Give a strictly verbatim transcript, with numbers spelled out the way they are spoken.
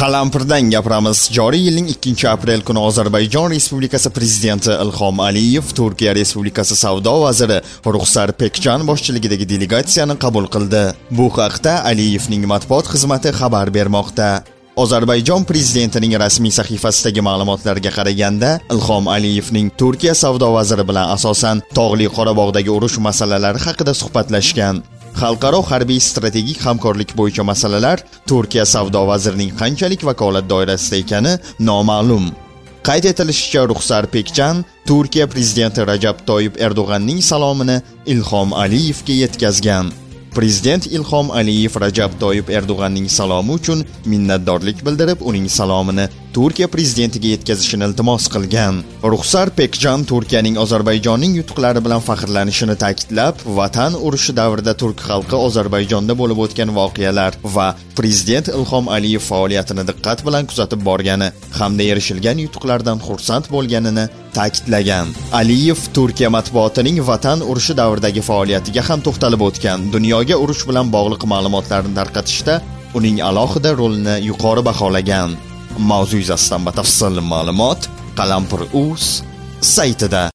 Qalampirdan gapiramiz. Joriy yilning ikkinchi aprel kuni Ozarbayjon Respublikasi prezidenti Ilhom Aliyev Turkiya Respublikasi savdo vaziri Ruxsar Pekjan boshchiligidagi delegatsiyani qabul qildi. Bu haqda Aliyevning matbuot xizmati xabar bermoqda. Ozarbayjon prezidentining rasmiy sahifasidagi ma'lumotlarga qaraganda, Ilhom Aliyevning Turkiya savdo vaziri bilan asosan Tog'li Qorabog'dagi urush masalalari haqida suhbatlashgan. Xalqaro harbiy strategik hamkorlik bo'yicha masalalar Turkiya savdo vazirining qanchalik vakolat doirasida ekani noma'lum. Qayd etilishicha, Ruxsar Pekjan Turkiya prezidenti Rajab Toyyib Erdo'g'anning salomini Ilhom Aliyevga yetkazgan. Prezident Ilhom Aliyev Rajab Toyyib Erdo'g'anning salomi uchun minnatdorlik bildirib, uning salomini Turkiya prezidentiga yetkazishini iltimos qilgan. Ruxsar Pekjan Turkiyaning Ozarbayjonning yutuqlari bilan faxrlanishini ta'kidlab, vatan urushi davrida turk xalqi Ozarbayjonda bo'lib o'tgan voqealar va prezident Ilhom Aliyev faoliyatini diqqat bilan kuzatib borgani hamda erishilgan yutuqlardan xursand bo'lganini ta'kidlagan. Aliyev Turkiya matbuotining vatan urushi davridagi faoliyatiga ham to'xtalib o'tgan. Dunyoga urush bilan bog'liq ma'lumotlarni tarqatishda uning alohida rolini yuqori baholagan. Mavzu yuzasidan batafsil ma'lumot Qalampir.uz saytida.